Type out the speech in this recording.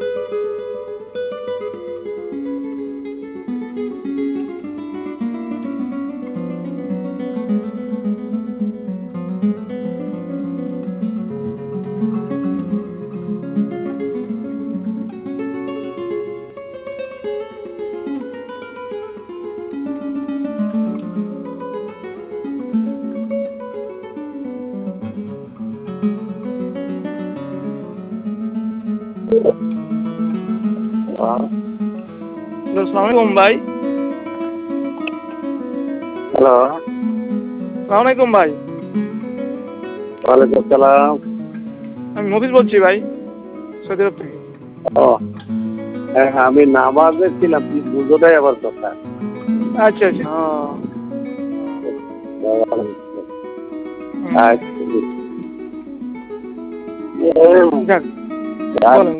আসসালামাইকুম ভাই। হ্যালো, সালামালাইকুম ভাই। ওয়ালাইকুম আসসালাম। আমি মফিজ বলছি ভাই, সৌদি আরব থেকে। ও হ্যাঁ, আমি নামাজে ছিলাম, তুই বুঝো নাই আমার কথা। আচ্ছা আচ্ছা। আচ্ছা, যাক, বলেন।